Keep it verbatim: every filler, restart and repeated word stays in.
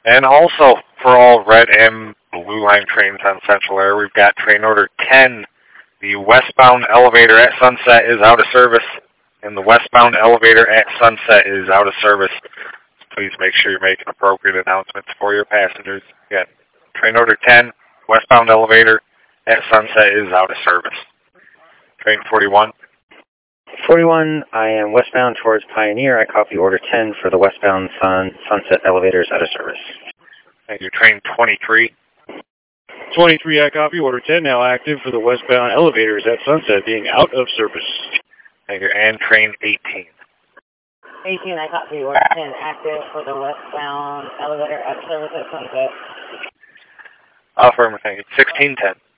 And also, for all red and blue line trains on Central Air, we've got train order ten. The westbound elevator at Sunset is out of service, and the westbound elevator at Sunset is out of service. Please make sure you're making appropriate announcements for your passengers. Again, train order ten, westbound elevator at Sunset is out of service. Train forty-one. forty-one, I am westbound towards Pioneer. I copy order ten for the westbound sun, Sunset elevators out of service. Thank you. Train twenty-three. twenty-three, I copy order ten, now active for the westbound elevators at Sunset being out of service. Thank you. And train eighteen. eighteen, I copy order ten, active for the westbound elevator at service at Sunset. Affirmative. Thank you. sixteen ten.